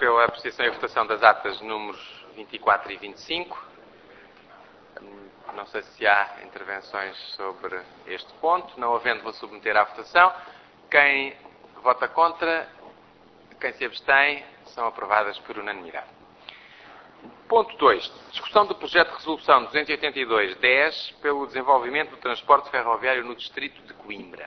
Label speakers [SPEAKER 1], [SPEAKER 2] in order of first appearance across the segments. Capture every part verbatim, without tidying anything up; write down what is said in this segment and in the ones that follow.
[SPEAKER 1] pela apreciação e votação das atas números vinte e quatro e vinte e cinco. Não sei se há intervenções sobre este ponto. Não havendo, vou submeter à votação. Quem vota contra, quem se abstém, são aprovadas por unanimidade. Ponto dois. Discussão do projeto de resolução duzentos e oitenta e dois dez pelo desenvolvimento do transporte ferroviário no distrito de Coimbra.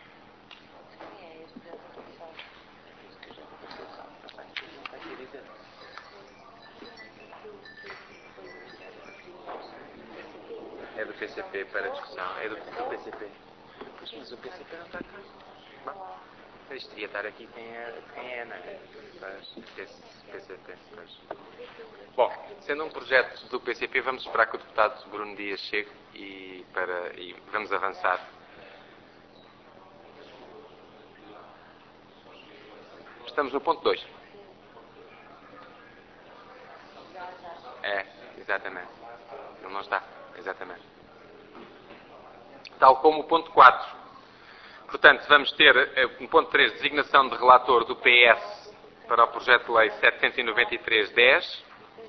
[SPEAKER 1] É do P C P para discussão. É do, do P C P. Pois, mas o P C P não está cá. Bom, isto devia estar aqui quem é, quem é, não é? P C P. Pois. Bom, sendo um projeto do P C P, vamos esperar que o deputado Bruno Dias chegue e, para, e vamos avançar. Estamos no ponto dois. É, exatamente. Ele não está, exatamente. Tal como o ponto quatro. Portanto, vamos ter, no ponto três, designação de relator do P S para o projeto de lei setecentos e noventa e três dez,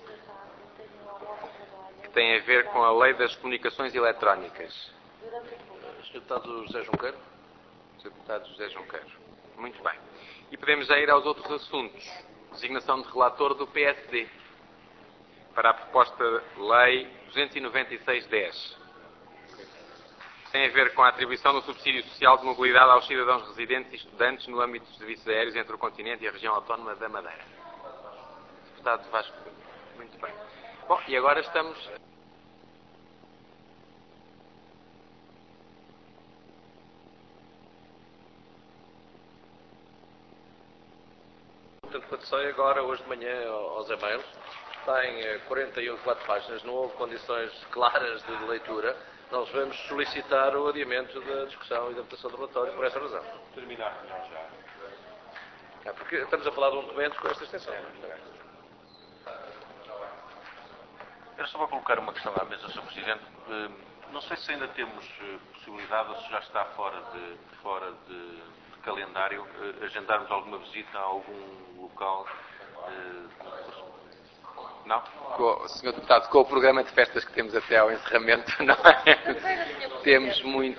[SPEAKER 1] que tem a ver com a lei das comunicações eletrónicas.
[SPEAKER 2] senhor Deputado José Junqueiro.
[SPEAKER 1] senhor Deputado José Junqueiro. Muito bem. E podemos já ir aos outros assuntos. Designação de relator do P S D para a proposta de lei duzentos e noventa e seis dez. Tem a ver com a atribuição do subsídio social de mobilidade aos cidadãos residentes e estudantes no âmbito dos serviços aéreos entre o continente e a região autónoma da Madeira. Deputado Vasco Cunha. Muito bem. Bom, e agora estamos...
[SPEAKER 2] Portanto, quando sai agora, hoje de manhã, aos e-mails, tem quarenta e um, quatro páginas, não houve condições claras de leitura. Nós vamos solicitar o adiamento da discussão e da votação do relatório por essa razão.
[SPEAKER 3] Terminar já.
[SPEAKER 2] É porque estamos a falar de um documento com esta extensão.
[SPEAKER 3] Era só para colocar uma questão à mesa, senhor Presidente. Não sei se ainda temos possibilidade, ou se já está fora de, fora de, de calendário, agendarmos alguma visita a algum local. Não?
[SPEAKER 1] Com, senhor Deputado, com o programa de festas que temos até ao encerramento, não é? Temos muito.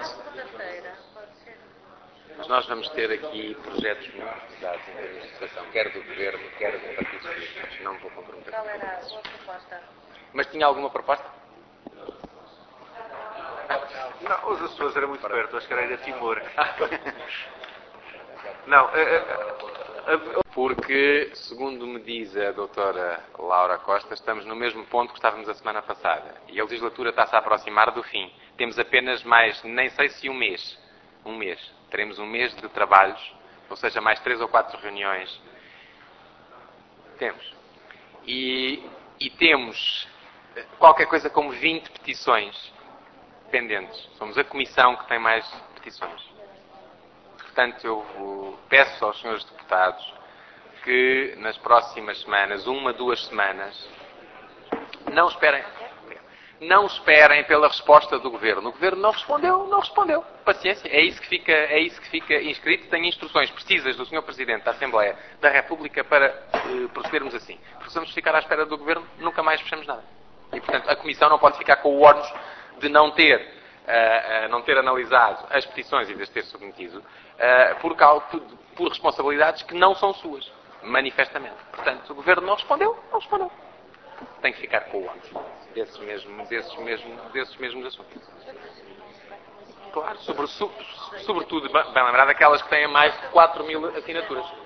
[SPEAKER 1] Mas nós vamos ter aqui projetos muito pesados em termos de situação, quer do Governo, quer do Partido Socialista. Não vou comprometer.
[SPEAKER 4] Qual era a sua proposta?
[SPEAKER 1] Mas tinha alguma proposta?
[SPEAKER 3] Não, os Açores era muito perto, acho que era ir a Timor. Não, é, é, é,
[SPEAKER 1] porque, segundo me diz a doutora Laura Costa, estamos no mesmo ponto que estávamos a semana passada. E a legislatura está-se a aproximar do fim. Temos apenas mais, nem sei se um mês. Um mês. Teremos um mês de trabalhos, ou seja, mais três ou quatro reuniões. Temos. E, e temos qualquer coisa como vinte petições pendentes. Somos a comissão que tem mais petições. Portanto, eu peço aos senhores deputados que nas próximas semanas, uma, duas semanas, não esperem, não esperem pela resposta do Governo. O Governo não respondeu, não respondeu. Paciência, é isso que fica, é isso que fica inscrito. Tenho instruções precisas do senhor Presidente da Assembleia da República para uh, procedermos assim. Porque se vamos ficar à espera do Governo, nunca mais fechamos nada. E, portanto, a Comissão não pode ficar com o ónus de não ter, uh, uh, não ter analisado as petições e de as ter submetido uh, por, por, por responsabilidades que não são suas, manifestamente. Portanto, o Governo não respondeu, não respondeu. Tem que ficar com o ónus desses mesmos, desses mesmos, desses mesmos assuntos. Claro, sobre, sobretudo, bem lembrado, aquelas que têm mais de quatro mil assinaturas.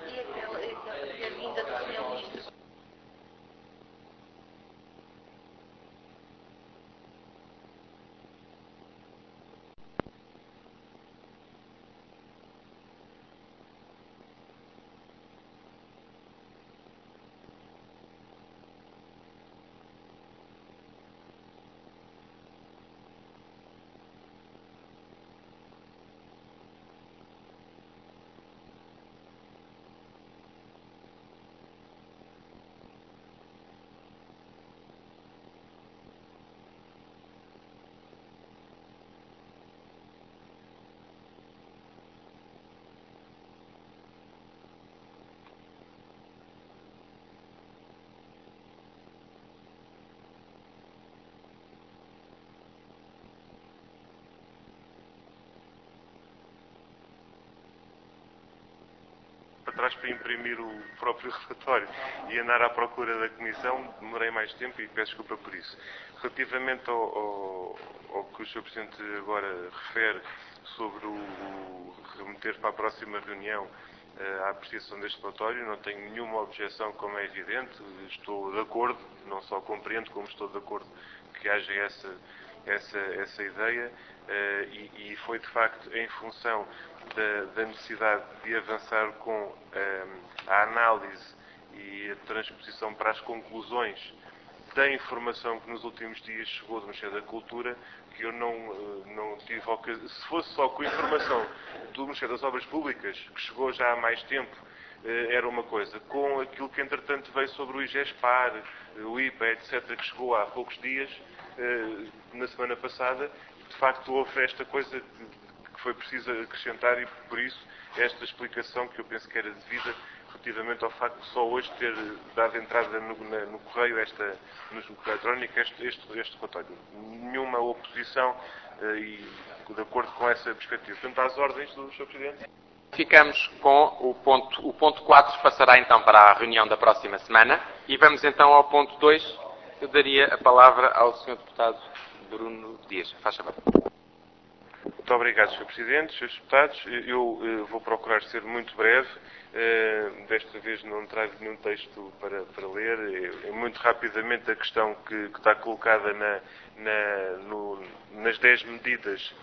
[SPEAKER 4] atrás para imprimir o próprio relatório e andar à procura da Comissão, demorei mais tempo e peço desculpa por isso. Relativamente ao, ao, ao que o senhor Presidente agora refere sobre o, o remeter para a próxima reunião a apreciação deste relatório, não tenho nenhuma objeção, como é evidente, estou de acordo, não só compreendo, como estou de acordo que haja essa, essa, essa ideia e, e foi de facto em função da, da necessidade de avançar com a análise e a transposição para as conclusões da informação que nos últimos dias chegou do Ministério da Cultura, que eu não, não tive ocasião. Se fosse só com a informação do Ministério das Obras Públicas, que chegou já há mais tempo, era uma coisa. Com aquilo que entretanto veio sobre o IGESPAR, o I P A, etcétera, que chegou há poucos dias, na semana passada, de facto houve esta coisa que foi preciso acrescentar e por isso esta explicação que eu penso que era devida relativamente ao facto de só hoje ter dado entrada no, na, no correio, esta, no correio eletrónico, este, este, este relatório. Nenhuma oposição eh, e de acordo com essa perspectiva. Portanto, às ordens do senhor Presidente.
[SPEAKER 1] Ficamos com o ponto, o ponto quatro, passará então para a reunião da próxima semana. E vamos então ao ponto dois. Eu daria a palavra ao senhor Deputado Bruno Dias. Faz favor.
[SPEAKER 4] Muito obrigado, senhor Presidente, senhores Deputados. Eu uh, vou procurar ser muito breve. Uh, desta vez não trago nenhum texto para, para ler. É, é muito rapidamente a questão que, que está colocada na, na, no, nas dez medidas,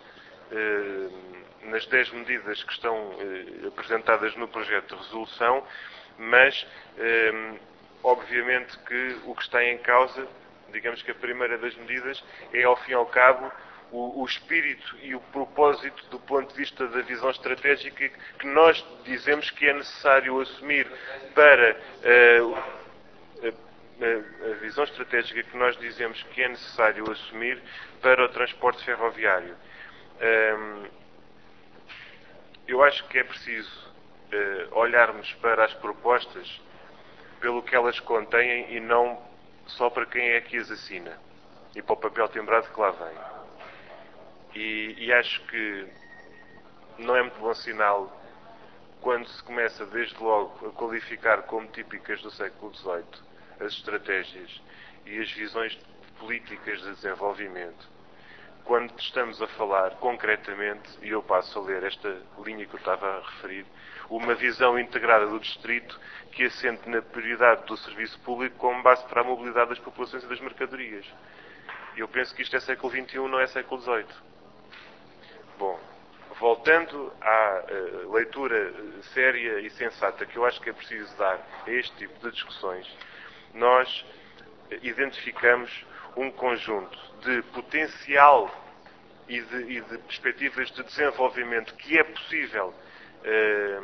[SPEAKER 4] uh, nas dez medidas que estão uh, apresentadas no projeto de resolução, mas uh, obviamente que o que está em causa, digamos que a primeira das medidas, é ao fim e ao cabo O, o espírito e o propósito do ponto de vista da visão estratégica que nós dizemos que é necessário assumir para uh, a, a, a visão estratégica que nós dizemos que é necessário assumir para o transporte ferroviário. Um, eu acho que é preciso uh, olharmos para as propostas pelo que elas contêm e não só para quem é que as assina e para o papel timbrado que lá vem. E, e acho que não é muito bom sinal quando se começa desde logo a qualificar como típicas do século dezoito as estratégias e as visões políticas de desenvolvimento, quando estamos a falar concretamente, e eu passo a ler esta linha que eu estava a referir, uma visão integrada do distrito que assente na prioridade do serviço público como base para a mobilidade das populações e das mercadorias. Eu penso que isto é século vinte e um, não é século dezoito. Bom, voltando à uh, leitura séria e sensata que eu acho que é preciso dar a este tipo de discussões, nós identificamos um conjunto de potencial e de, e de perspectivas de desenvolvimento que é possível uh,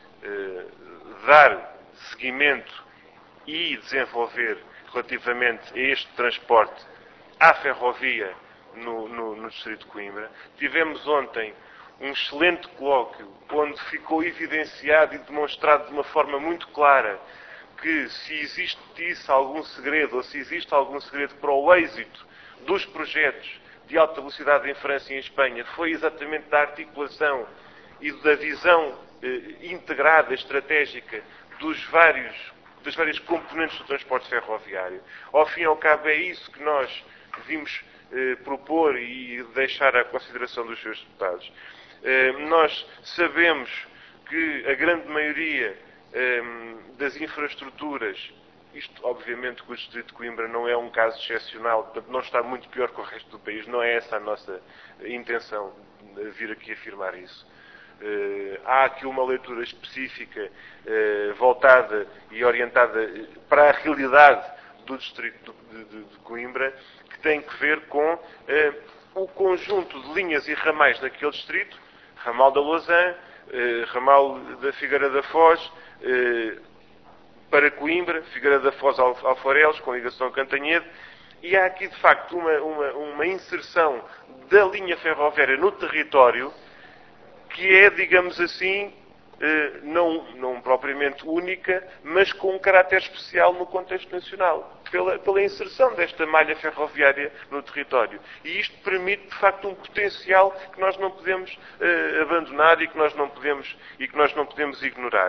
[SPEAKER 4] uh, dar seguimento e desenvolver relativamente a este transporte à ferrovia No, no, no Distrito de Coimbra. Tivemos ontem um excelente colóquio onde ficou evidenciado e demonstrado de uma forma muito clara que se existisse algum segredo ou se existe algum segredo para o êxito dos projetos de alta velocidade em França e em Espanha foi exatamente da articulação e da visão eh, integrada, estratégica dos vários, das várias componentes do transporte ferroviário. Ao fim e ao cabo é isso que nós vimos Eh, propor e deixar à consideração dos seus deputados. Eh, nós sabemos que a grande maioria eh, das infraestruturas, isto obviamente que o Distrito de Coimbra não é um caso excepcional, portanto não está muito pior que o resto do país, não é essa a nossa intenção de vir aqui afirmar isso. Eh, há aqui uma leitura específica eh, voltada e orientada para a realidade do Distrito de, de, de Coimbra, que tem que ver com eh, o conjunto de linhas e ramais daquele distrito, ramal da Lausanne, eh, ramal da Figueira da Foz, eh, para Coimbra, Figueira da Foz Alfarelos, com ligação a Cantanhede, e há aqui de facto uma, uma, uma inserção da linha ferroviária no território que é, digamos assim, eh, não, não propriamente única, mas com um caráter especial no contexto nacional, pela, pela inserção desta malha ferroviária no território. E isto permite, de facto, um potencial que nós não podemos eh, abandonar e que nós não podemos, e que nós não podemos ignorar.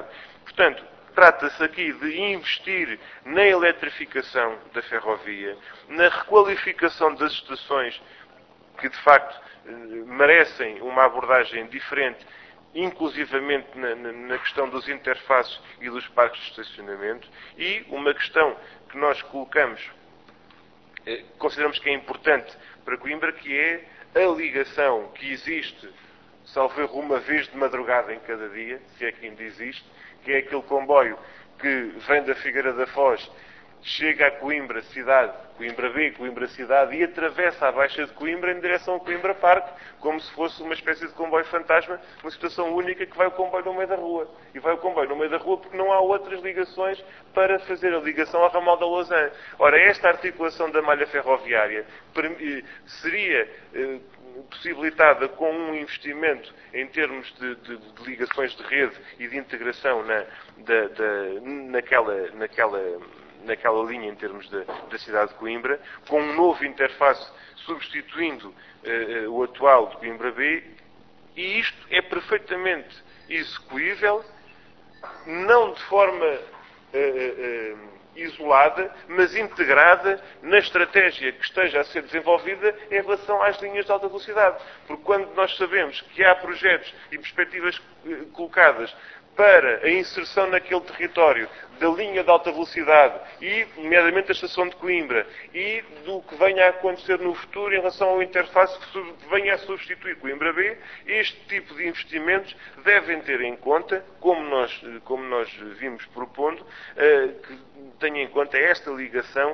[SPEAKER 4] Portanto, trata-se aqui de investir na eletrificação da ferrovia, na requalificação das estações que, de facto, merecem uma abordagem diferente, inclusivamente na, na, na questão dos interfaces e dos parques de estacionamento, e uma questão que nós colocamos, eh, consideramos que é importante para Coimbra, que é a ligação que existe, salvo erro, uma vez de madrugada em cada dia, se é que ainda existe, que é aquele comboio que vem da Figueira da Foz, chega a Coimbra cidade, Coimbra B, Coimbra cidade, e atravessa a Baixa de Coimbra em direção a Coimbra Parque, como se fosse uma espécie de comboio fantasma, uma situação única que vai o comboio no meio da rua. E vai o comboio no meio da rua porque não há outras ligações para fazer a ligação ao ramal da Lausanne. Ora, esta articulação da malha ferroviária seria eh, possibilitada com um investimento em termos de, de, de ligações de rede e de integração na, da, da, naquela, naquela, naquela linha em termos da, da cidade de Coimbra, com um novo interface substituindo uh, o atual de Coimbra B, e isto é perfeitamente execuível, não de forma uh, uh, isolada, mas integrada na estratégia que esteja a ser desenvolvida em relação às linhas de alta velocidade. Porque quando nós sabemos que há projetos e perspectivas uh, colocadas para a inserção naquele território da linha de alta velocidade e, nomeadamente, a estação de Coimbra e do que venha a acontecer no futuro em relação ao interface que venha a substituir Coimbra B, este tipo de investimentos devem ter em conta, como nós, como nós vimos propondo, que tenha em conta esta ligação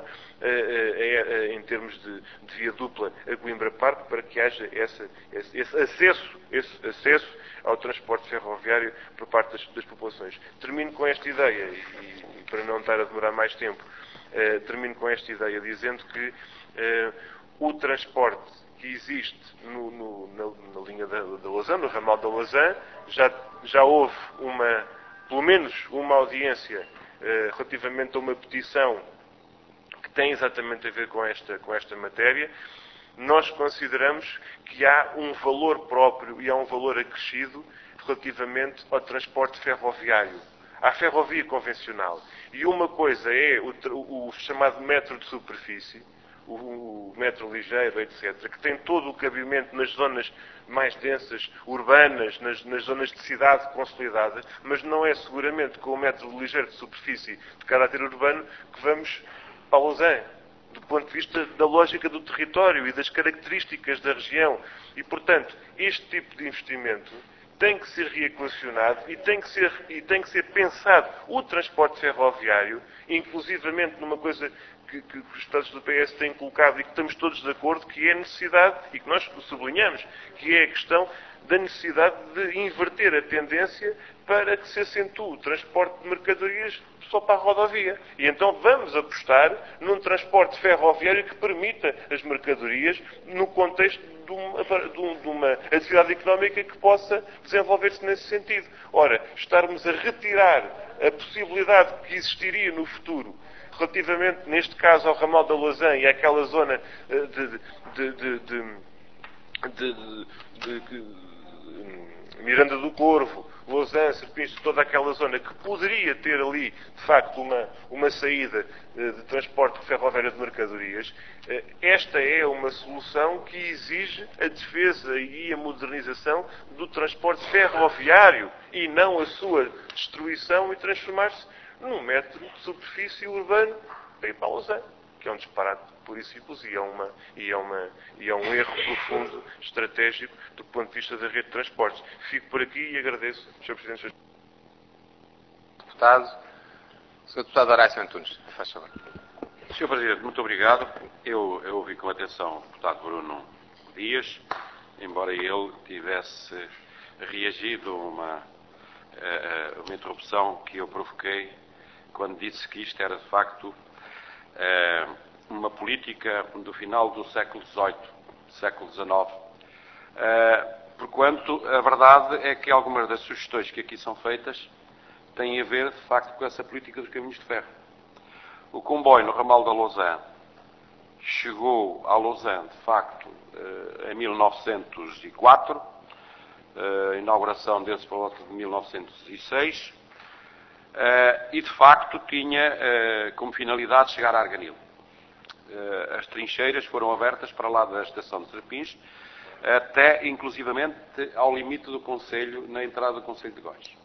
[SPEAKER 4] em termos de, de via dupla a Coimbra Parque, para que haja essa, esse, esse acesso, esse acesso ao transporte ferroviário por parte das, das populações. Termino com esta ideia, e, e para não estar a demorar mais tempo, uh, termino com esta ideia dizendo que uh, o transporte que existe no, no, na, na linha da, da Lausanne, no ramal da Lausanne, já, já houve uma, pelo menos uma audiência uh, relativamente a uma petição que tem exatamente a ver com esta, com esta matéria. Nós consideramos que há um valor próprio e há um valor acrescido relativamente ao transporte ferroviário, à ferrovia convencional. E uma coisa é o, o, o chamado metro de superfície, o, o metro ligeiro, etcétera, que tem todo o cabimento nas zonas mais densas, urbanas, nas, nas zonas de cidade consolidada, mas não é seguramente com o metro ligeiro de superfície de caráter urbano que vamos para Lausanne, do ponto de vista da lógica do território e das características da região. E, portanto, este tipo de investimento tem que ser reequacionado e tem que ser, e tem que ser pensado o transporte ferroviário, inclusivamente numa coisa que, que os Estados do P S têm colocado e que estamos todos de acordo, que é a necessidade, e que nós sublinhamos, que é a questão da necessidade de inverter a tendência para que se acentue o transporte de mercadorias só para a rodovia. E então vamos apostar num transporte ferroviário que permita as mercadorias no contexto de uma, de uma atividade económica que possa desenvolver-se nesse sentido. Ora, estarmos a retirar a possibilidade que existiria no futuro relativamente, neste caso, ao ramal da Lausanne e àquela zona de, de, de, de, de, de, de Miranda do Corvo, Lausanne, Serpins, toda aquela zona que poderia ter ali, de facto, uma, uma saída de transporte ferroviário de mercadorias, esta é uma solução que exige a defesa e a modernização do transporte ferroviário e não a sua destruição e transformar-se num metro de superfície urbano para ir para Lausanne, que é um disparate puro e simples e é, uma, e, é uma, e é um erro profundo, estratégico, do ponto de vista da rede de transportes. Fico por aqui e agradeço, senhor Presidente.
[SPEAKER 1] Deputado, senhor Deputado Horácio Antunes, faz favor.
[SPEAKER 3] senhor Presidente, muito obrigado. Eu, eu ouvi com atenção o deputado Bruno Dias, embora ele tivesse reagido a uma, a uma interrupção que eu provoquei quando disse que isto era, de facto, uma política do final do século dezoito, século dezenove. Porquanto, a verdade é que algumas das sugestões que aqui são feitas têm a ver, de facto, com essa política dos caminhos de ferro. O comboio no ramal da Lausanne chegou a Lausanne, de facto, em mil novecentos e quatro, a inauguração desse por volta de mil novecentos e seis.
[SPEAKER 5] e, de facto, tinha como finalidade chegar a Arganil. As trincheiras foram abertas para lá da estação de Serpins, até, inclusivamente, ao limite do Conselho, na entrada do Conselho de Góis.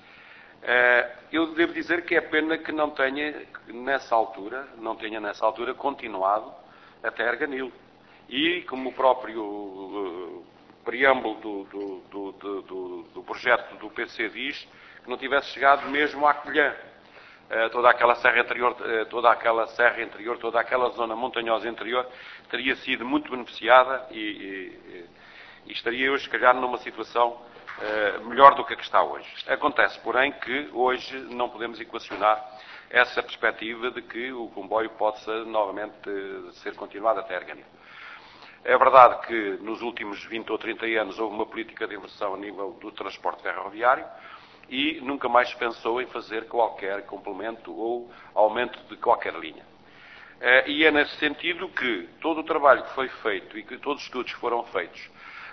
[SPEAKER 5] Eu devo dizer que é pena que não tenha, nessa altura, não tenha nessa altura continuado até Arganil. E, como o próprio uh, preâmbulo do, do, do, do, do projeto do P C diz, que não tivesse chegado mesmo à Colhã. Uh, toda aquela serra interior, uh, toda aquela serra interior, toda aquela zona montanhosa interior teria sido muito beneficiada e, e, e estaria hoje, se calhar, numa situação uh, melhor do que a que está hoje. Acontece, porém, que hoje não podemos equacionar essa perspectiva de que o comboio possa novamente uh, ser continuado até Arganil. É verdade que nos últimos vinte ou trinta anos houve uma política de inversão a nível do transporte ferroviário e nunca mais se pensou em fazer qualquer complemento ou aumento de qualquer linha. E é nesse sentido que todo o trabalho que foi feito e que todos os estudos que foram feitos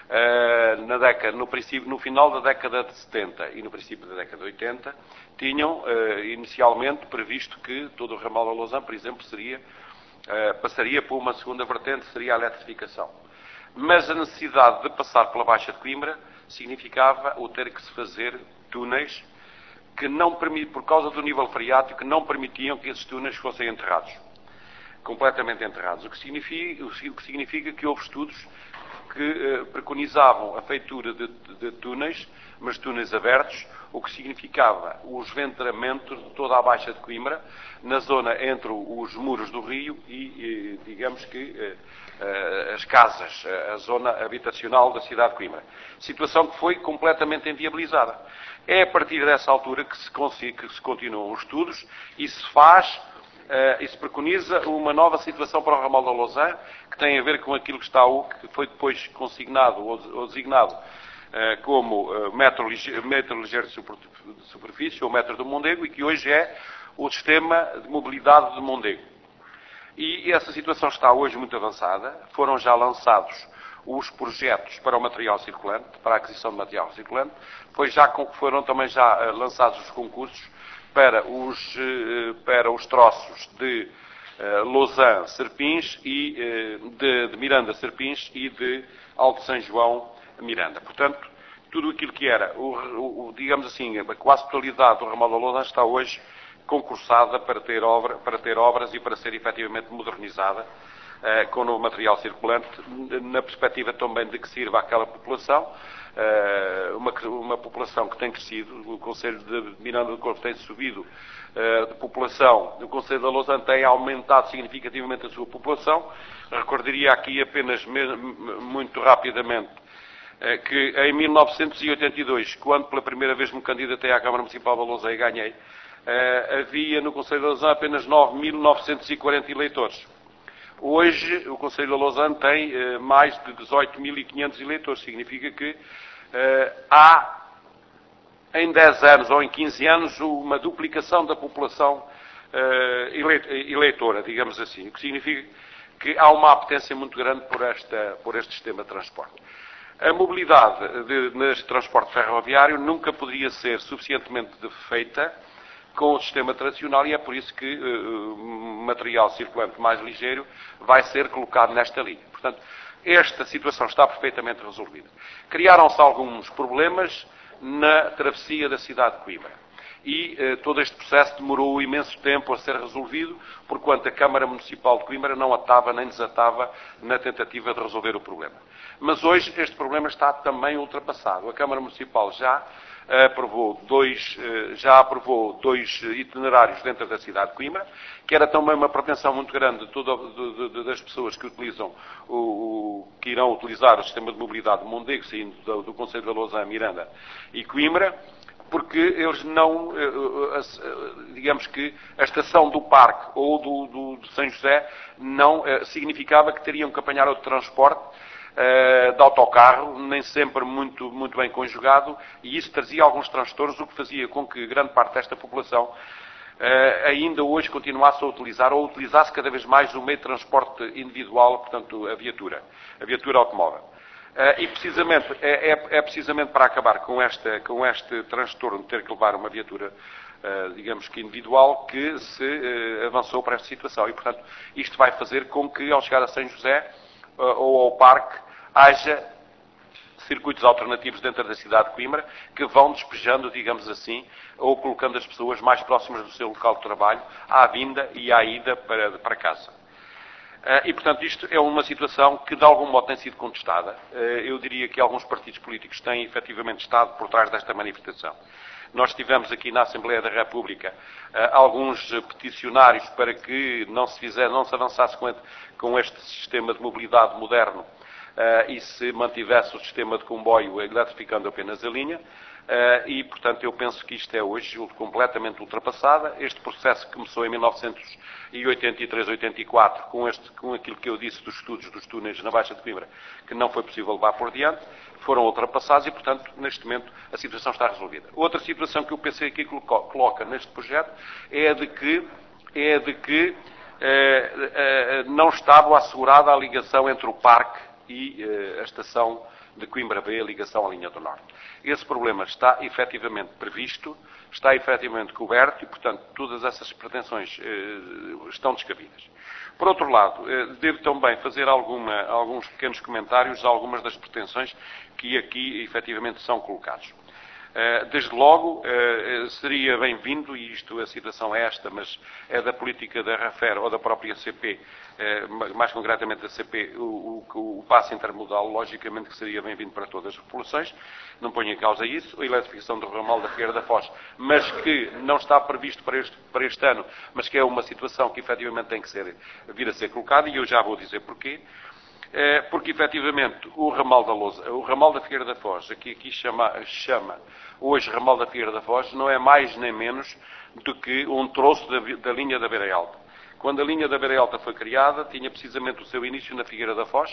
[SPEAKER 5] na década, no, princípio, no final da década de setenta e no princípio da década de oitenta tinham inicialmente previsto que todo o ramal da Lousã, por exemplo, seria Uh, passaria por uma segunda vertente, seria a eletrificação. Mas a necessidade de passar pela Baixa de Coimbra significava o ter que se fazer túneis que não permit, por causa do nível freático, que não permitiam que esses túneis fossem enterrados. Completamente enterrados. O que significa, o que, significa que houve estudos que uh, preconizavam a feitura de, de, de túneis, mas túneis abertos, o que significava o esventramentos de toda a Baixa de Coimbra, na zona entre os muros do rio e, e digamos que, eh, eh, as casas, a zona habitacional da cidade de Coimbra. Situação que foi completamente inviabilizada. É a partir dessa altura que se, consiga, que se continuam os estudos e se faz eh, e se preconiza uma nova situação para o ramal da Lousã, que tem a ver com aquilo que, está, que foi depois consignado ou, ou designado como uh, metro, ligeiro, metro ligeiro de, super, de superfície, ou metro do Mondego, e que hoje é o sistema de mobilidade de Mondego. E essa situação está hoje muito avançada. Foram já lançados os projetos para o material circulante, para a aquisição de material circulante. Foi já, foram também já uh, lançados os concursos para os, uh, para os troços de uh, Lousã-Serpins, e uh, de, de Miranda-Serpins e de Alto São João Miranda. Portanto, tudo aquilo que era, o, o, digamos assim, a quase totalidade do ramal da Lousã está hoje concursada para ter, obra, para ter obras e para ser efetivamente modernizada eh, com o novo material circulante, na perspectiva também de que sirva àquela população, eh, uma, uma população que tem crescido. O Conselho de Miranda do Corvo tem subido eh, de população, o Conselho da Lousã tem aumentado significativamente a sua população. Recordaria aqui apenas, muito rapidamente, que em mil novecentos e oitenta e dois, quando pela primeira vez me candidatei à Câmara Municipal da Lousã e ganhei, havia no Conselho da Lousã apenas nove mil novecentos e quarenta eleitores. Hoje o Conselho da Lousã tem mais de dezoito mil e quinhentos eleitores. Significa que há em dez anos ou em quinze anos uma duplicação da população eleitora, digamos assim. O que significa que há uma apetência muito grande por, esta, por este sistema de transporte. A mobilidade de, neste transporte ferroviário nunca poderia ser suficientemente feita com o sistema tradicional, e é por isso que uh, material circulante mais ligeiro vai ser colocado nesta linha. Portanto, esta situação está perfeitamente resolvida. Criaram-se alguns problemas na travessia da cidade de Coimbra. E uh, todo este processo demorou imenso tempo a ser resolvido, porquanto a Câmara Municipal de Coimbra não atava nem desatava na tentativa de resolver o problema. Mas hoje este problema está também ultrapassado. A Câmara Municipal já aprovou dois, já aprovou dois itinerários dentro da cidade de Coimbra, que era também uma pretensão muito grande de todo, de, de, das pessoas que utilizam o, o, que irão utilizar o sistema de mobilidade de Mondego, saindo do, do Conselho da Lousã, Miranda e Coimbra, porque eles não, digamos que a estação do Parque ou do, do, de São José não significava que teriam que apanhar outro transporte de autocarro, nem sempre muito, muito bem conjugado, e isso trazia alguns transtornos, o que fazia com que grande parte desta população ainda hoje continuasse a utilizar, ou utilizasse cada vez mais o meio de transporte individual, portanto a viatura, a viatura automóvel. E precisamente, é, é, é precisamente para acabar com, esta, com este transtorno de ter que levar uma viatura digamos que individual, que se avançou para esta situação. E, portanto, isto vai fazer com que, ao chegar a São José ou ao parque, haja circuitos alternativos dentro da cidade de Coimbra que vão despejando, digamos assim, ou colocando as pessoas mais próximas do seu local de trabalho, à vinda e à ida para, para casa. E, portanto, isto é uma situação que, de algum modo, tem sido contestada. Eu diria que alguns partidos políticos têm, efetivamente, estado por trás desta manifestação. Nós tivemos aqui na Assembleia da República alguns peticionários para que não se fizesse, não se avançasse com, com este sistema de mobilidade moderno e se mantivesse o sistema de comboio eletrificando apenas a linha. E, portanto, eu penso que isto é hoje completamente ultrapassada. Este processo que começou em mil novecentos e oitenta e três, oitenta e quatro, com, este, com aquilo que eu disse dos estudos dos túneis na Baixa de Coimbra, que não foi possível levar por diante, foram ultrapassados e, portanto, neste momento, a situação está resolvida. Outra situação que eu pensei aqui coloca neste projeto é a de que, é a de que eh, eh, não estava assegurada a ligação entre o parque e eh, a estação de Coimbra B, a ligação à linha do Norte. Esse problema está efetivamente previsto, está efetivamente coberto e, portanto, todas essas pretensões eh, estão descabidas. Por outro lado, eh, devo também fazer alguma, alguns pequenos comentários a algumas das pretensões que aqui efetivamente são colocados. Desde logo, seria bem-vindo, e isto, a situação é esta, mas é da política da RAFER ou da própria C P, mais concretamente da C P, o, o, o passe intermodal, logicamente que seria bem-vindo para todas as populações, não ponho em causa isso, a eletrificação do ramal da Figueira da Foz, mas que não está previsto para este, para este ano, mas que é uma situação que efetivamente tem que ser, vir a ser colocada, e eu já vou dizer porquê. Porque, efetivamente, o ramal da Lousa, o ramal da Figueira da Foz, aqui, aqui chama, chama hoje ramal da Figueira da Foz, não é mais nem menos do que um troço da, da linha da Beira Alta. Quando a linha da Beira Alta foi criada, tinha precisamente o seu início na Figueira da Foz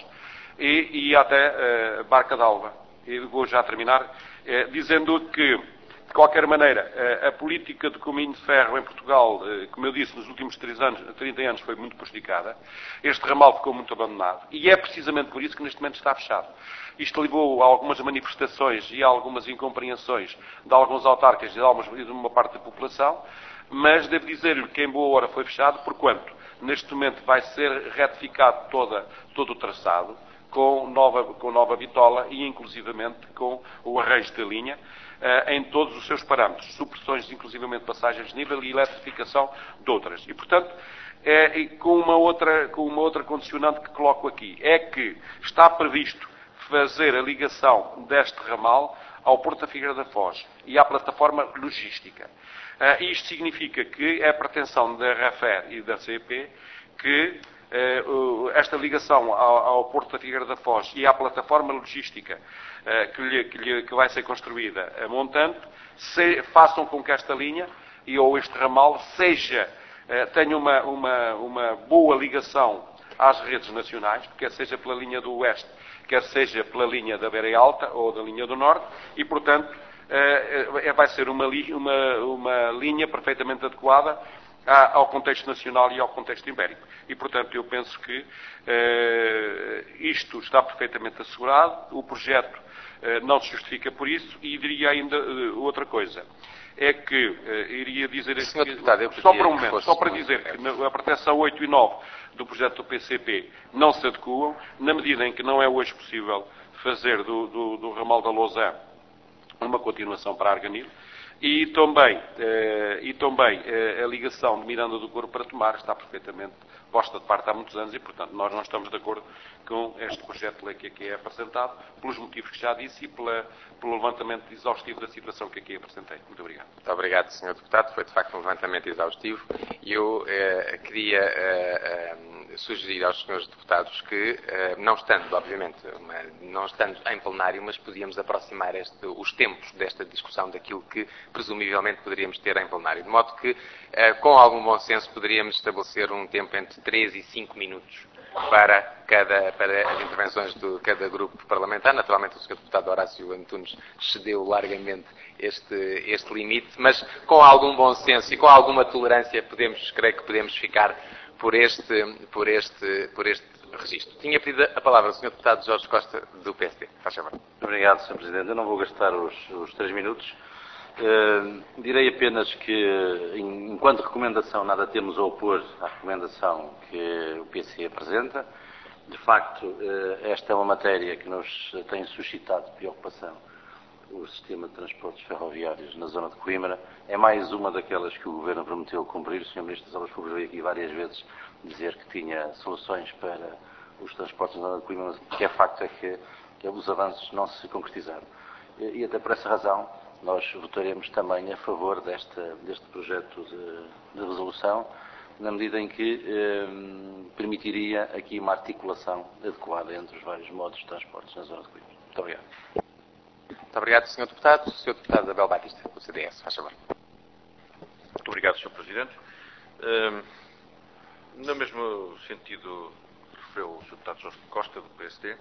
[SPEAKER 5] e ia até uh, Barca d'Alva. E vou já terminar uh, dizendo que, de qualquer maneira, a política de caminho de ferro em Portugal, como eu disse, nos últimos trinta anos foi muito prejudicada. Este ramal ficou muito abandonado. E é precisamente por isso que neste momento está fechado. Isto levou a algumas manifestações e a algumas incompreensões de alguns autarcas e de uma parte da população, mas devo dizer-lhe que em boa hora foi fechado, porquanto neste momento vai ser retificado toda, todo o traçado, com nova, com nova bitola e inclusivamente com o arranjo da linha, em todos os seus parâmetros, supressões, inclusivamente passagens de nível e eletrificação de outras. E, portanto, é, com, uma outra, com uma outra condicionante que coloco aqui, é que está previsto fazer a ligação deste ramal ao Porto da Figueira da Foz e à plataforma logística. Uh, isto significa que é a pretensão da RAFER e da C P que uh, esta ligação ao, ao Porto da Figueira da Foz e à plataforma logística uh, que, lhe, que, lhe, que vai ser construída a montante, se, façam com que esta linha e ou este ramal seja, uh, tenha uma, uma, uma boa ligação às redes nacionais, quer seja pela linha do Oeste, quer seja pela linha da Beira Alta ou da linha do Norte, e, portanto, uh, vai ser uma, uma, uma linha perfeitamente adequada ao contexto nacional e ao contexto ibérico. E, portanto, eu penso que uh, isto está perfeitamente assegurado, o projeto uh, não se justifica por isso, e diria ainda uh, outra coisa. É que, uh, iria dizer aqui,
[SPEAKER 1] Deputado,
[SPEAKER 5] só para um momento, só para dizer que na, a proteção oito e nove do projeto do P C P não se adequam, na medida em que não é hoje possível fazer do, do, do ramal da Lousã uma continuação para Arganil, e também, eh, e também eh, a ligação de Miranda do Corpo para Tomar está perfeitamente posta de parte há muitos anos e, portanto, nós não estamos de acordo com este projeto de lei que aqui é apresentado, pelos motivos que já disse e pela, pelo levantamento exaustivo da situação que aqui apresentei. Muito obrigado.
[SPEAKER 1] Muito obrigado, senhor Deputado. Foi, de facto, um levantamento exaustivo. E eu eh, queria eh, eh, sugerir aos senhores deputados que, eh, não estando, obviamente, uma, não estando em plenário, mas podíamos aproximar este, os tempos desta discussão daquilo que, presumivelmente, poderíamos ter em plenário. De modo que, eh, com algum bom senso, poderíamos estabelecer um tempo entre três e cinco minutos para, cada, para as intervenções de cada grupo parlamentar. Naturalmente, o senhor Deputado Horácio Antunes cedeu largamente este, este limite, mas com algum bom senso e com alguma tolerância, podemos, creio que podemos ficar por este, por este, por este registro. Tinha pedido a palavra o senhor Deputado Jorge Costa, do P S D. Faz favor.
[SPEAKER 3] Obrigado, senhor Presidente. Eu não vou gastar os, os três minutos.
[SPEAKER 2] Uh, direi apenas que, enquanto recomendação, nada temos a opor à recomendação que o P C apresenta. De facto, uh, esta é uma matéria que nos tem suscitado preocupação. O sistema de transportes ferroviários na zona de Coimbra é mais uma daquelas que o Governo prometeu cumprir. O senhor Ministro das Obras Públicas veio aqui várias vezes dizer que tinha soluções para os transportes na zona de Coimbra, mas o que é facto é que, que os avanços não se concretizaram. E, e até por essa razão nós votaremos também a favor deste, deste projeto de, de resolução, na medida em que eh, permitiria aqui uma articulação adequada entre os vários modos de transportes na zona de Coimbra. Muito obrigado.
[SPEAKER 1] Muito obrigado, senhor Deputado. senhor Deputado Abel Batista, do C D S, faz favor.
[SPEAKER 3] Muito obrigado, senhor Presidente. Uh, no mesmo sentido que referiu o senhor Deputado Jorge Costa, do P S D,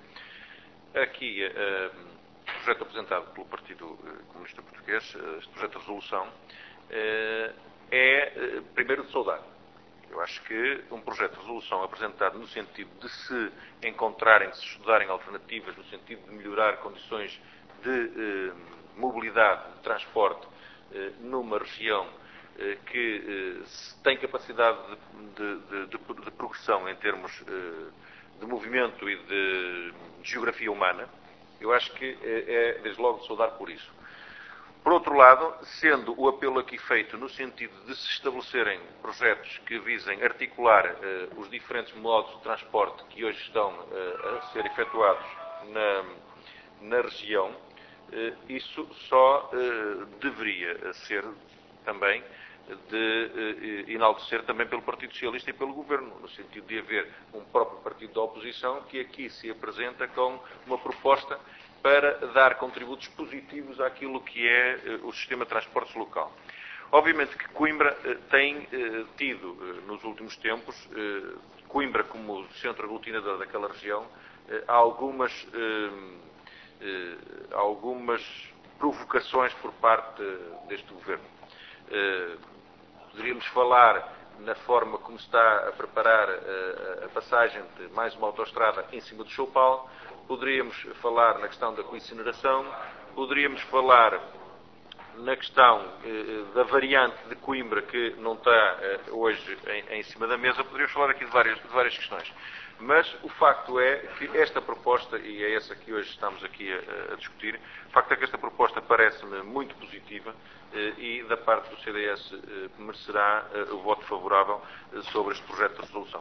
[SPEAKER 3] aqui uh, o projeto apresentado pelo Partido Comunista Português, este projeto de resolução, uh, é, uh, primeiro, de saudar. Eu acho que um projeto de resolução apresentado no sentido de se encontrarem, de se estudarem alternativas, no sentido de melhorar condições de eh, mobilidade, de transporte eh, numa região eh, que eh, tem capacidade de, de, de, de progressão em termos eh, de movimento e de geografia humana, eu acho que é, é desde logo de saudar por isso. Por outro lado, sendo o apelo aqui feito no sentido de se estabelecerem projetos que visem articular eh, os diferentes modos de transporte que hoje estão eh, a ser efetuados na, na região, eh, isso só eh, deveria ser também de eh, enaltecer também pelo Partido Socialista e pelo Governo, no sentido de haver um próprio partido da oposição que aqui se apresenta com uma proposta para dar contributos positivos àquilo que é uh, o sistema de transportes local. Obviamente que Coimbra uh, tem uh, tido, uh, nos últimos tempos, uh, Coimbra como centro aglutinador daquela região, uh, algumas, uh, uh, algumas provocações por parte uh, deste Governo. Uh, poderíamos falar na forma como está a preparar uh, a passagem de mais uma autoestrada em cima do Choupal. Poderíamos falar na questão da coincineração, poderíamos falar na questão eh, da variante de Coimbra que não está eh, hoje em, em cima da mesa, poderíamos falar aqui de várias, de várias questões. Mas o facto é que esta proposta, e é essa que hoje estamos aqui a, a discutir, o facto é que esta proposta parece-me muito positiva eh, e da parte do C D S eh, merecerá eh, o voto favorável eh, sobre este projeto de resolução.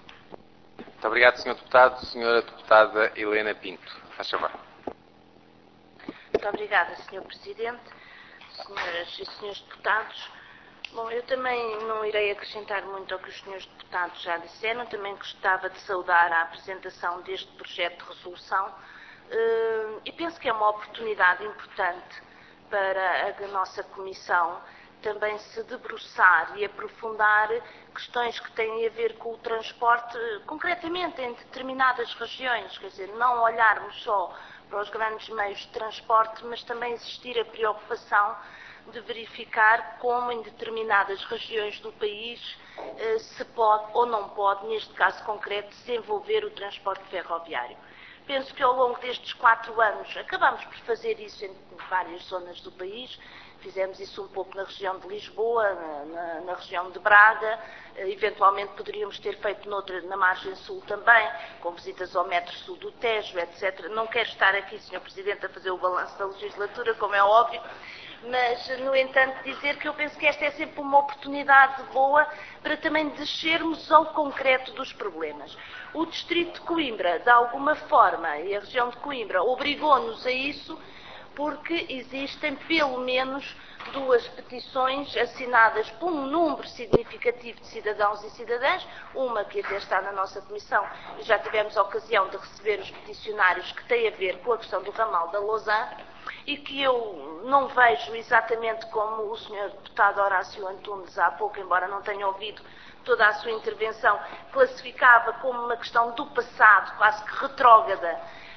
[SPEAKER 1] Muito obrigado, senhor Deputado. senhora Deputada Helena Pinto, faz favor.
[SPEAKER 6] Muito obrigada, senhor Presidente, senhoras e senhores deputados. Bom, eu também não irei acrescentar muito ao que os senhores deputados já disseram. Também gostava de saudar a apresentação deste projeto de resolução e penso que é uma oportunidade importante para a nossa Comissão também se debruçar e aprofundar questões que têm a ver com o transporte, concretamente em determinadas regiões, quer dizer, não olharmos só para os grandes meios de transporte, mas também existir a preocupação de verificar como em determinadas regiões do país se pode ou não pode, neste caso concreto, desenvolver o transporte ferroviário. Penso que ao longo destes quatro anos acabamos por fazer isso em várias zonas do país. Fizemos isso um pouco na região de Lisboa, na, na, na região de Braga, eventualmente poderíamos ter feito noutra, na margem sul também, com visitas ao metro sul do Tejo, etcétera. Não quero estar aqui, senhor Presidente, a fazer o balanço da legislatura, como é óbvio, mas, no entanto, dizer que eu penso que esta é sempre uma oportunidade boa para também descermos ao concreto dos problemas. O distrito de Coimbra, de alguma forma, e a região de Coimbra, obrigou-nos a isso, porque existem pelo menos duas petições assinadas por um número significativo de cidadãos e cidadãs, uma que até está na nossa comissão e já tivemos a ocasião de receber os peticionários, que tem a ver com a questão do ramal da Lousã, e que eu não vejo exatamente como o senhor deputado Horácio Antunes há pouco, embora não tenha ouvido toda a sua intervenção, classificava como uma questão do passado, quase que retrógrada,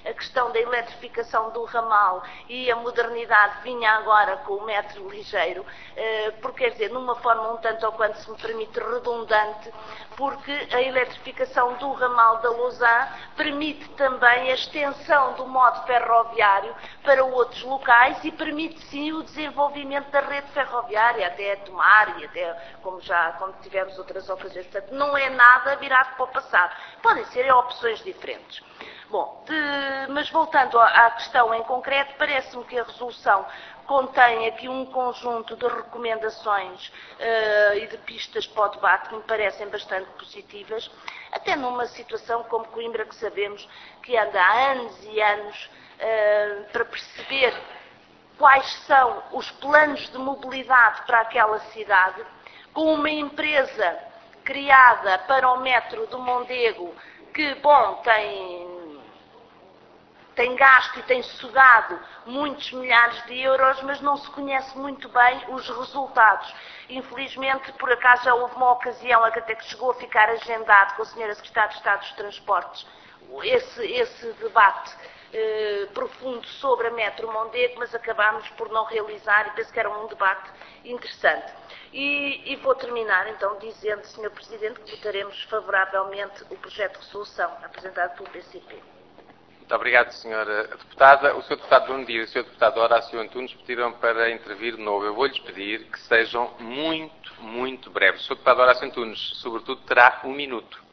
[SPEAKER 6] a questão da eletrificação do ramal e a modernidade vinha agora com o metro ligeiro, porque, quer dizer, numa forma um tanto ou quanto, se me permite, redundante, porque a eletrificação do ramal da Lousã permite também a extensão do modo ferroviário para outros locais e permite sim o desenvolvimento da rede ferroviária até Tomar e até como já como tivemos outras ocasiões. Portanto, não é nada virado para o passado. Podem ser opções diferentes. Bom, de, mas voltando à questão em concreto, parece-me que a resolução contém aqui um conjunto de recomendações uh, e de pistas para o debate que me parecem bastante positivas, até numa situação como Coimbra, que sabemos que anda há anos e anos uh, para perceber quais são os planos de mobilidade para aquela cidade, com uma empresa criada para o metro do Mondego, que, bom, tem... tem gasto e tem sugado muitos milhares de euros, mas não se conhece muito bem os resultados. Infelizmente, por acaso, já houve uma ocasião até que chegou a ficar agendado com a senhora Secretária de Estado dos Transportes esse, esse debate eh, profundo sobre a Metro Mondego, mas acabámos por não realizar e penso que era um debate interessante. E, e vou terminar, então, dizendo, senhor Presidente, que votaremos favoravelmente o projeto de resolução apresentado pelo P C P.
[SPEAKER 1] Muito obrigado, senhora Deputada. O senhor Deputado Bruno Dias e o senhor Deputado Horácio Antunes pediram para intervir de novo. Eu vou-lhes pedir que sejam muito, muito breves. O senhor Deputado Horácio Antunes, sobretudo, terá um minuto.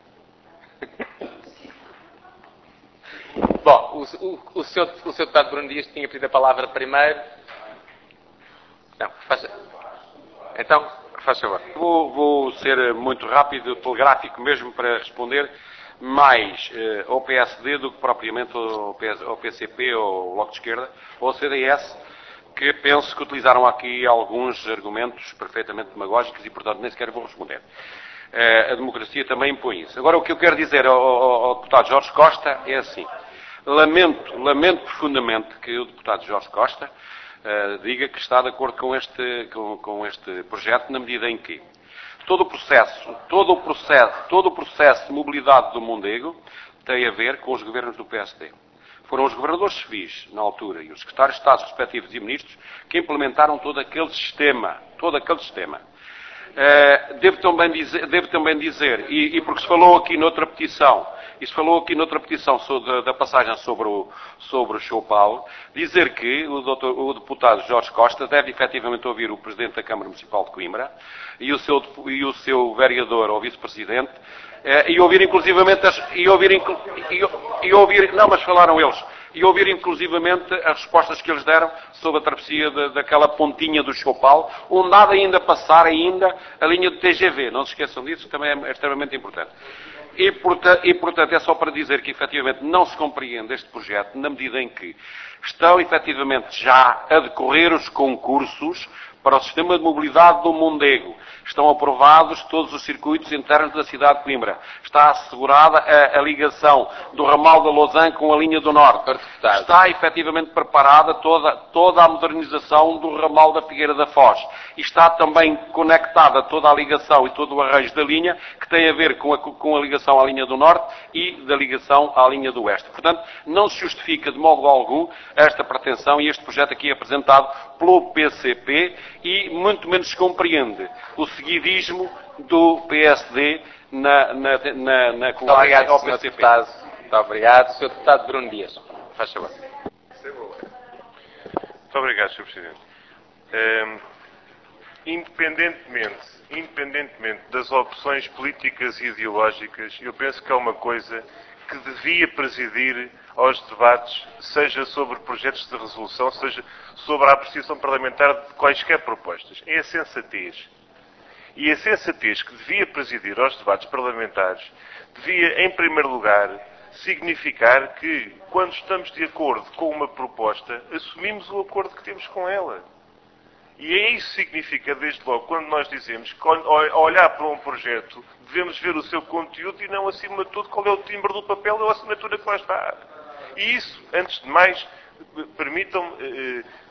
[SPEAKER 1] Bom, o, o, o, senhor, o senhor Deputado Bruno Dias tinha pedido a palavra primeiro. Não, faz... Então, faz favor.
[SPEAKER 5] Vou, vou ser muito rápido, telegráfico mesmo, para responder mais eh, ao P S D do que propriamente ao, P S, ao P C P ou ao Bloco de Esquerda ou ao C D S, que penso que utilizaram aqui alguns argumentos perfeitamente demagógicos e, portanto, nem sequer vou responder. Eh, a democracia também impõe isso. Agora, o que eu quero dizer ao, ao, ao deputado Jorge Costa é assim. Lamento, lamento profundamente que o deputado Jorge Costa uh, diga que está de acordo com este, com, com este projeto, na medida em que todo o processo, todo o processo, todo o processo de mobilidade do Mondego tem a ver com os governos do P S D. Foram os governadores civis, na altura, e os secretários de Estado respectivos e ministros que implementaram todo aquele sistema, todo aquele sistema. Uh, devo também dizer, devo também dizer e, e porque se falou aqui noutra petição, e se falou aqui noutra petição sobre, da, da passagem sobre o, sobre o Choupal, dizer que o, doutor, o deputado Jorge Costa deve efetivamente ouvir o Presidente da Câmara Municipal de Coimbra e o seu, e o seu vereador ou vice-presidente, uh, e ouvir inclusivamente, as, e, ouvir, e, e ouvir, não, mas falaram eles, e ouvir inclusivamente as respostas que eles deram sobre a travessia de, daquela pontinha do Choupal, onde há de ainda passar ainda a linha do T G V. Não se esqueçam disso, também é extremamente importante. E, portanto, e, portanto, é só para dizer que, efetivamente, não se compreende este projeto na medida em que estão, efetivamente, já a decorrer os concursos para o sistema de mobilidade do Mondego. Estão aprovados todos os circuitos internos da cidade de Coimbra. Está assegurada a, a ligação do ramal da Lousã com a linha do Norte. Está efetivamente preparada toda, toda a modernização do ramal da Figueira da Foz. E está também conectada toda a ligação e todo o arranjo da linha que tem a ver com a, com a ligação à linha do Norte e da ligação à linha do Oeste. Portanto, não se justifica de modo algum esta pretensão e este projeto aqui apresentado pelo P C P e muito menos se compreende o seguidismo do P S D na, na, na, na colagem ao P C P.
[SPEAKER 1] Muito obrigado, senhor Deputado Bruno Dias. Faz favor.
[SPEAKER 4] Muito obrigado, senhor Presidente. Um, independentemente, independentemente das opções políticas e ideológicas, eu penso que há uma coisa que devia presidir aos debates, seja sobre projetos de resolução, seja sobre a apreciação parlamentar de quaisquer propostas. É a sensatez. E a sensatez que devia presidir aos debates parlamentares devia, em primeiro lugar, significar que, quando estamos de acordo com uma proposta, assumimos o acordo que temos com ela. E é isso que significa, desde logo, quando nós dizemos que, ao olhar para um projeto, devemos ver o seu conteúdo e não, acima de tudo, qual é o timbre do papel ou a assinatura que lá está. E isso, antes de mais, permitam-me eh,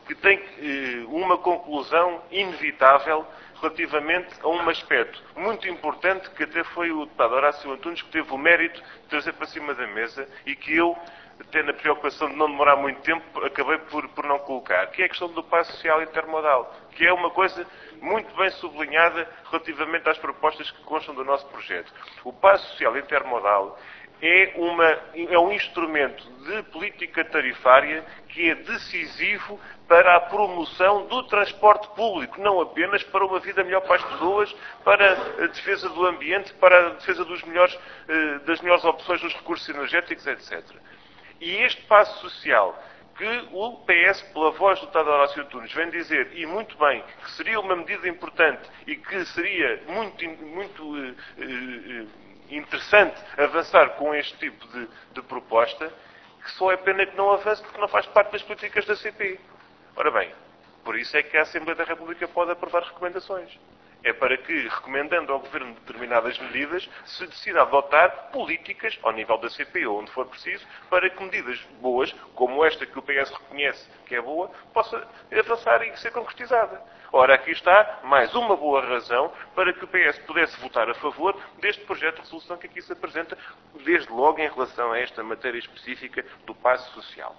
[SPEAKER 4] que tem eh, uma conclusão inevitável relativamente a um aspecto muito importante que até foi o deputado Horácio Antunes que teve o mérito de trazer para cima da mesa e que eu, até na preocupação de não demorar muito tempo, acabei por, por não colocar, que é a questão do passo social intermodal, que é uma coisa muito bem sublinhada relativamente às propostas que constam do nosso projeto. O passo social intermodal é, uma, é um instrumento de política tarifária que é decisivo para a promoção do transporte público, não apenas para uma vida melhor para as pessoas, para a defesa do ambiente, para a defesa dos melhores, das melhores opções dos recursos energéticos, etcétera. E este passo social, que o P S, pela voz do deputado Horácio Antunes, vem dizer, e muito bem, que seria uma medida importante e que seria muito, muito eh, eh, interessante avançar com este tipo de, de proposta, que só é pena que não avance porque não faz parte das políticas da C P. Ora bem, por isso é que a Assembleia da República pode aprovar recomendações. É para que, recomendando ao Governo determinadas medidas, se decida adotar políticas, ao nível da C P ou onde for preciso, para que medidas boas, como esta que o P S reconhece que é boa, possa avançar e ser concretizada. Ora, aqui está mais uma boa razão para que o P S pudesse votar a favor deste projeto de resolução que aqui se apresenta, desde logo em relação a esta matéria específica do passo social.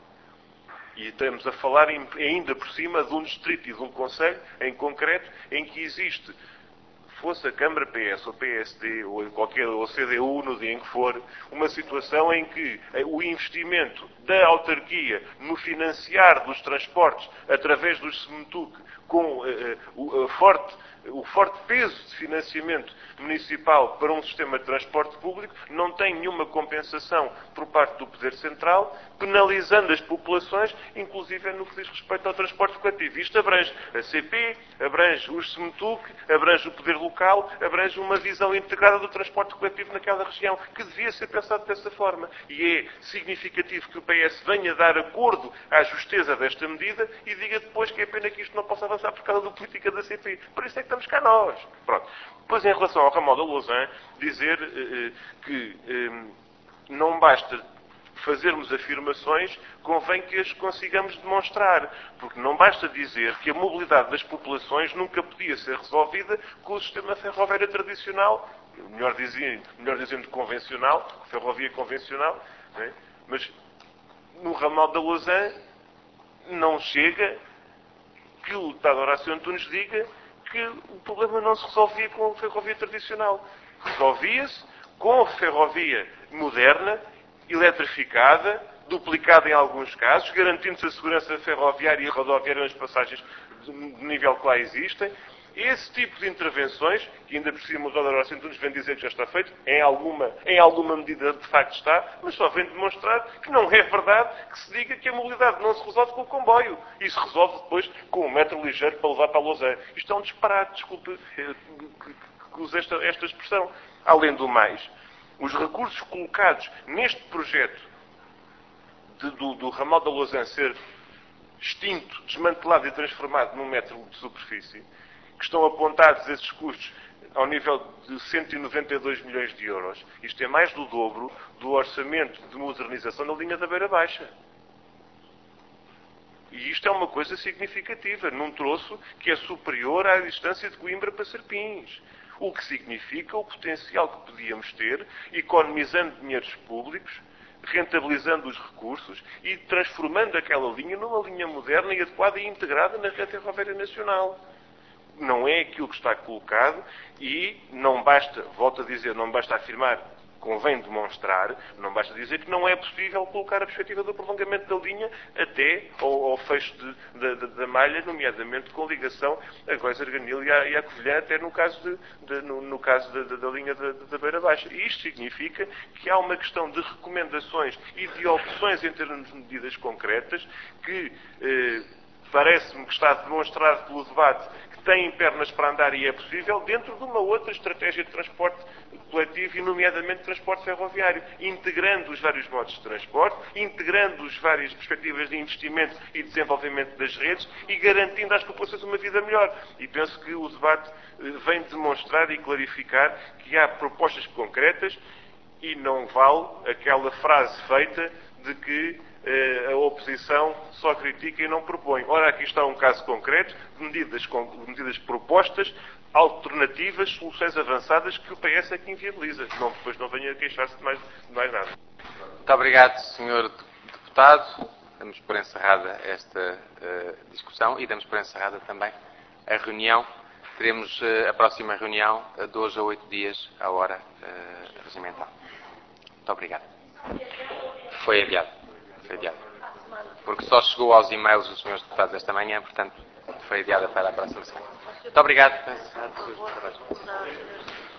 [SPEAKER 4] E estamos a falar ainda por cima de um distrito e de um concelho, em concreto, em que existe, fosse a Câmara P S ou P S D ou qualquer ou C D U, no dia em que for, uma situação em que o investimento da autarquia no financiar dos transportes através do SEMTUC, com uh, o, uh, forte, o forte peso de financiamento municipal para um sistema de transporte público, não tem nenhuma compensação por parte do Poder Central, penalizando as populações, inclusive no que diz respeito ao transporte coletivo. Isto abrange a C P, abrange o SEMTUC, abrange o Poder Local, abrange uma visão integrada do transporte coletivo naquela região, que devia ser pensado dessa forma. E é significativo que o P S venha dar acordo à justeza desta medida e diga depois que é pena que isto não possa avançar por causa da política da C P. Por isso é que estamos cá nós. Pronto. Depois, em relação ao ramal da Lausanne, dizer eh, que eh, não basta fazermos afirmações, convém que as consigamos demonstrar. Porque não basta dizer que a mobilidade das populações nunca podia ser resolvida com o sistema ferroviário tradicional, melhor dizendo, melhor dizendo convencional, ferrovia convencional, né? Mas no ramal da Lausanne não chega que o deputado Horácio Antunes diga que o problema não se resolvia com a ferrovia tradicional. Resolvia-se com a ferrovia moderna, eletrificada, duplicada em alguns casos, garantindo-se a segurança ferroviária e rodoviária nas passagens de nível que lá existem. Esse tipo de intervenções, que ainda por cima o doutor Horácio Antunes vem dizer que já está feito, em alguma, em alguma medida de facto está, mas só vem demonstrar que não é verdade que se diga que a mobilidade não se resolve com o comboio e se resolve depois com o metro ligeiro para levar para Lausanne. Isto é um disparate, desculpe que use esta, esta expressão. Além do mais, os recursos colocados neste projeto de, do, do ramal da Lausanne ser extinto, desmantelado e transformado num metro de superfície, que estão apontados esses custos ao nível de cento e noventa e dois milhões de euros. Isto é mais do dobro do orçamento de modernização da linha da Beira Baixa. E isto é uma coisa significativa, num troço que é superior à distância de Coimbra para Serpins. O que significa o potencial que podíamos ter, economizando dinheiros públicos, rentabilizando os recursos e transformando aquela linha numa linha moderna e adequada e integrada na rede ferroviária nacional. Não é aquilo que está colocado e não basta, volto a dizer, não basta afirmar, convém demonstrar, não basta dizer que não é possível colocar a perspectiva do prolongamento da linha até ao, ao fecho de, de, de, da malha, nomeadamente com ligação a Góis Arganil e a, e a Covilhã, até no caso, de, de, no, no caso de, de, da linha da Beira Baixa. E isto significa que há uma questão de recomendações e de opções em termos de medidas concretas que eh, parece-me que está demonstrado pelo debate que têm pernas para andar e é possível dentro de uma outra estratégia de transporte coletivo e nomeadamente transporte ferroviário, integrando os vários modos de transporte, integrando as várias perspectivas de investimento e desenvolvimento das redes e garantindo às populações uma vida melhor. E penso que o debate vem demonstrar e clarificar que há propostas concretas e não vale aquela frase feita de que a oposição só critica e não propõe. Ora, aqui está um caso concreto de medidas, de medidas propostas, alternativas, soluções avançadas que o P S é que inviabiliza. Não, depois não venha a queixar-se de mais, de mais nada.
[SPEAKER 1] Muito obrigado, senhor Deputado. Damos por encerrada esta uh, discussão e damos por encerrada também a reunião. Teremos uh, a próxima reunião uh, de hoje a oito dias, à hora uh, regimental. Muito obrigado. Foi adiado. Foi adiado. Porque só chegou aos e-mails dos senhores deputados esta manhã, portanto, foi adiada para a próxima semana. Muito obrigado.